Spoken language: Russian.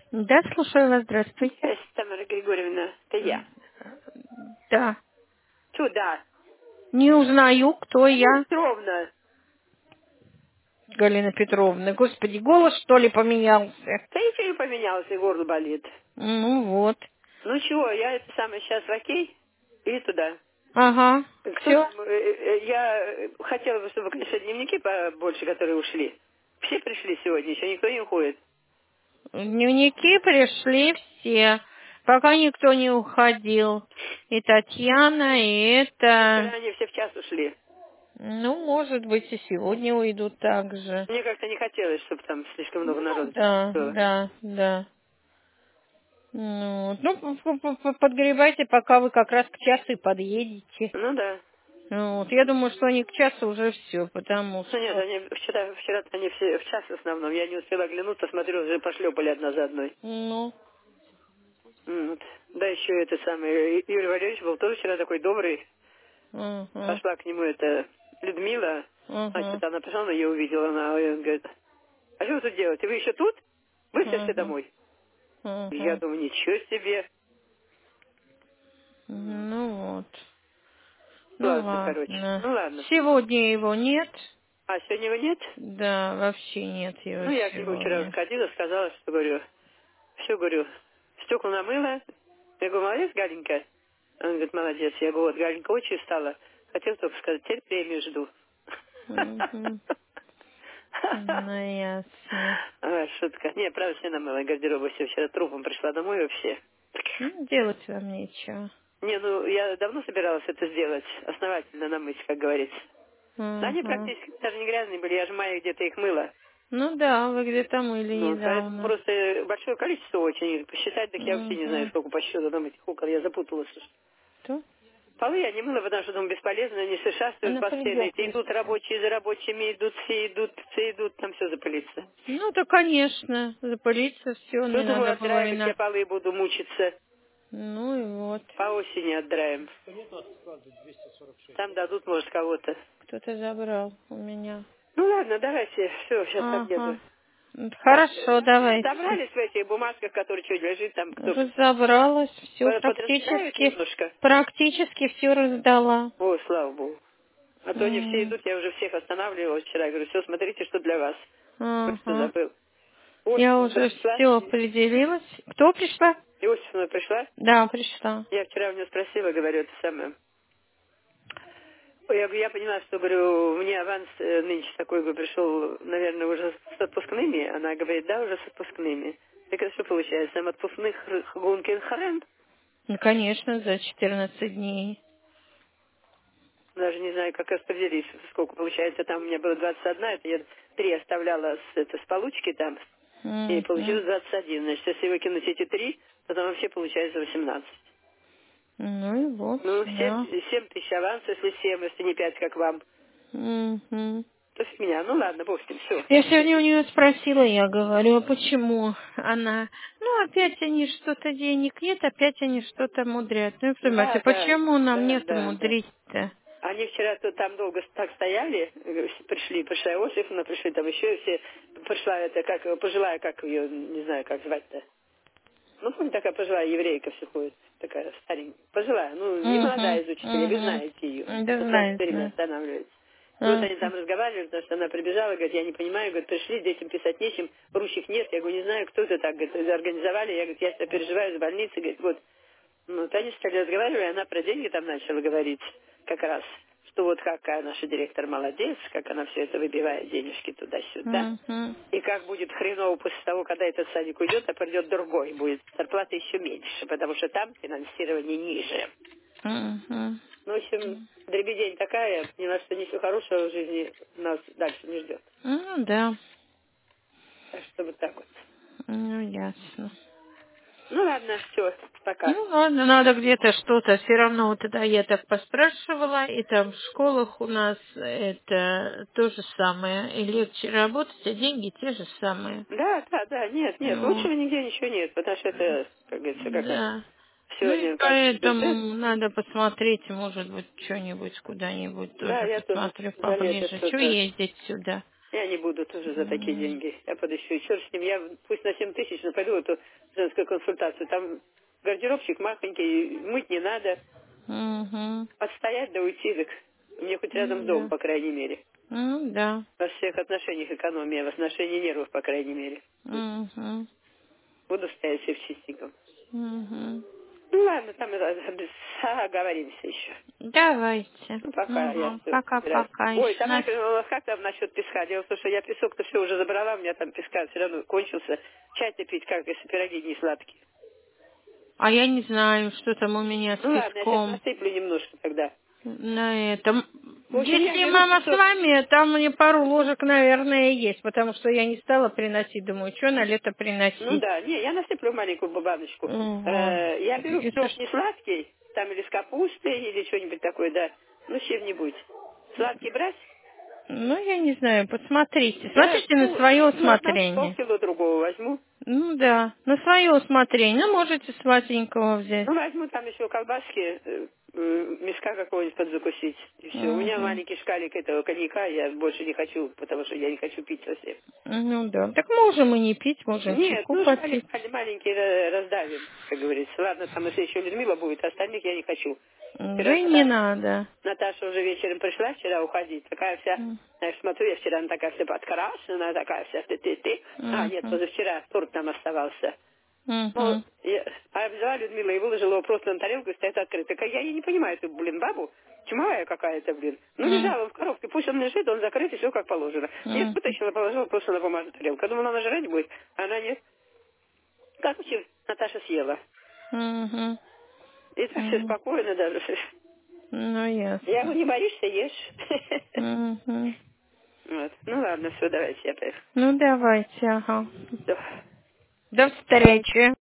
Да, слушаю вас, здравствуйте. Тамара Григорьевна, это я. Да. Сюда. Не узнаю, кто я. Петровна. Галина Петровна. Господи, голос что ли поменялся? Да ничего не поменялось, и горло болит. Ну вот. Ну чего, я это самое сейчас в окей? Или туда? Ага. Кто Все. там? Я хотела бы, чтобы, конечно, дневники побольше, которые ушли. Все пришли сегодня, еще никто не уходит. Дневники пришли все. Пока никто не уходил. И Татьяна, и Вчера это... они все в час ушли. Ну, может быть, и сегодня уйдут так же. Мне как-то не хотелось, чтобы там слишком много Ну, народу да, было. да, да. Ну, подгребайте, пока вы как раз к часу и подъедете. Ну да. Вот. Я думаю, что они к часу уже все, потому Ну нет, что... они вчера они все в час в основном. Я не успела оглянуться, смотрю, уже пошлепали одна за одной. Ну, Вот. Да, еще это самое, Юрий Валерьевич был тоже вчера такой добрый. угу, Пошла к нему эта Людмила, угу, значит, она пришла, она ее увидела, и он говорит, а что вы тут делаете? Вы еще тут? Быстро все угу, домой. Я угу. думаю, ничего себе. Ну вот. Ну Ладно, короче. ладно. Ну ладно. Сегодня его нет. А сегодня его нет? Да, вообще нет его Ну, я к нему вчера сегодня. сходила, сказала, что говорю, все, говорю, стекла намыла. Я говорю, молодец, Галенька. Он говорит, молодец. Я говорю, вот, Галенька очень устала. Хотел только сказать, теперь премию жду. Угу. Ну, ясно. Шутка. Не, правда, все намыла гардероба, все. Вчера трупом пришла домой вообще. Ну, делать вам нечего. Не, ну, я давно собиралась это сделать. Основательно намыть, как говорится. Но они Угу. практически даже не грязные были. Я же мая где-то их мыла. Ну да, вы где-то мыли Ну, поэтому недавно. просто большое количество очень. Посчитать, так я вообще не знаю, Угу. сколько по счету там этих окон. Я запуталась уж. Что? Полы я не мыла, потому что думаю, бесполезно, они шастают Она постоянно. придет Эти идут еще. рабочие за рабочими, идут, все идут, там все запылится. Ну, да, конечно, запылиться все, Ну, не думаю, надо было и отдраивать я на... полы буду мучиться. Ну и вот, По осени отдраем. Там дадут, может, кого-то. кто-то забрал у меня. Ну, ладно, давайте, все, сейчас подъеду. Ага. Хорошо, давайте. Собрались в этих бумажках, которые что лежит там, кто Разобралась, все подрастают немножко. практически все раздала. О, слава богу. А то они все М, идут, я уже всех останавливала вчера. Говорю, все, смотрите, что для вас. Кто Ага. забыл. Я Иосифовна уже пришла? все определилась. Кто пришла? Иосифовна пришла? Да, пришла. Я вчера у нее спросила, говорю, это самое. Ой, я говорю, я поняла, что, говорю, мне аванс нынче такой бы пришел, наверное, уже с отпускными. Она говорит, да, уже с отпускными. Так это что получается? Там отпускных гонкин харен? Ну, конечно, за 14 дней. Даже не знаю, как распределить, сколько получается. Там у меня было 21, это я 3 оставляла с получки там, и Мгм. получилось 21. Значит, если выкинуть эти 3, то там вообще получается 18. Ну и вот, Ну, да. 7 тысяч аванс, если 7, если не 5, как вам. Мгм. То есть меня, ну ладно, бог с ним, все. Я сегодня у нее спросила, я говорю, а почему она, ну, опять они что-то денег нет, опять они что-то мудрят. Ну, понимаете, Да, да, почему нам да, нет да, да. мудрить-то? Они вчера тут там долго так стояли, пришла Иосифовна, пришли там еще все, пришла это, как, пожилая, как ее, не знаю, как звать-то. Ну, помните, такая пожилая еврейка все ходит, такая старенькая, пожилая, ну, не молодая Угу, из учителей, вы угу. знаете ее, Да, вот там все знаю, время знаю. останавливается. И вот они там Ага. разговаривали, потому что она прибежала, говорит, я не понимаю, говорит, пришли, детям писать нечем, ручек нет, я говорю, не знаю, кто это так, говорит, организовали, я, говорит, я себя переживаю за больницей, говорит, вот. Ну, вот они стали разговаривать, она про деньги там начала говорить как раз, что вот какая наша директор молодец, как она все это выбивает денежки туда-сюда. Угу. И как будет хреново после того, когда этот садик уйдет, а придет другой, будет зарплата еще меньше, потому что там финансирование ниже. Угу. Ну, в общем, дребедень такая, поняла, что ничего хорошего в жизни нас дальше не ждет. Ну, да. Так что вот так вот. Ну, ясно. Ну, ладно, все, пока. Ну ладно, надо где-то что-то. Все равно вот тогда я так поспрашивала, и там в школах у нас это то же самое. И легче работать, а деньги те же самые. Да, да, да, нет, нет, Ну, лучшего нигде ничего нет, потому что это, как говорится, как да. Ну и сегодня каждый бюджет. поэтому надо посмотреть, может быть, что-нибудь куда-нибудь Да, тоже я тоже посмотрю за лето поближе. Что что-то. ездить сюда? Я не буду тоже за такие деньги. Я подыщу. И черт с ним. Я пусть на 7 тысяч, но пойду в эту женскую консультацию. Там гардеробчик махонький, мыть не надо. Отстоять да уйти. Так мне хоть рядом дом, Да. по крайней мере. Да. Во всех отношениях экономия, в отношении нервов, по крайней мере. Буду стоять все в чистеньком. Ну ладно, там оговоримся еще. Давайте. Ну, пока я все собираюсь. Пока-пока. Ой, Еще там как там насчет песка? Дело в том, что я песок-то все уже забрала, у меня там песка все равно кончился. Чай-то пить как, если пироги не сладкие. А я не знаю, что там у меня с Ну ладно, я сейчас песком. насыплю немножко тогда. На этом. В общем, я Если беру мама с песок. вами, там мне пару ложек, наверное, есть, потому что я не стала приносить. Думаю, что на лето Ну приносить. да, не, я насыплю маленькую баночку. Ого. Я беру Это песок ж- не сладкий, там или с капустой, или что-нибудь такое, да. Ну, с чем-нибудь. Сладкий брать? Ну, я не знаю, посмотрите. Я Смотрите на свое одного усмотрение. полкило другого возьму. Ну да, на свое усмотрение. Ну, можете сладенького взять. Ну, возьму там еще колбаски, мешка какого-нибудь подзакусить. И все. У меня Угу. маленький шкалик этого коньяка, я больше не хочу, потому что я не хочу пить совсем. Ну да. Так можем и не пить, можем Нет, чайку ну шкалик попить. маленький раздавим, как говорится. Ладно, там если еще Людмила будет, остальных я не хочу. Да Вчера и не надо. Наташа уже вечером пришла вчера уходить, такая вся, знаешь, смотрю, я вчера, она такая вся подкрашена, такая вся ты. А, нет, Угу. позавчера торт там оставался. Ну, Угу. я взяла Людмила и выложила его просто на тарелку и стоит открыт. Так я не понимаю эту, бабу, чумовая какая-то, Ну, лежала он в коробке, пусть он лежит, он закрыт, и все как положено. Нет, вытащила, положила просто на бумажную тарелку. Я думала, она жрать будет, а она нет. Короче, Наташа съела. Угу. И так все спокойно даже. Ну, Я говорю, ясно. не боишься, ешь. Угу. Вот. Ну ладно, все, давайте, я поехала. Ну, давайте, ага. Да. До встречи.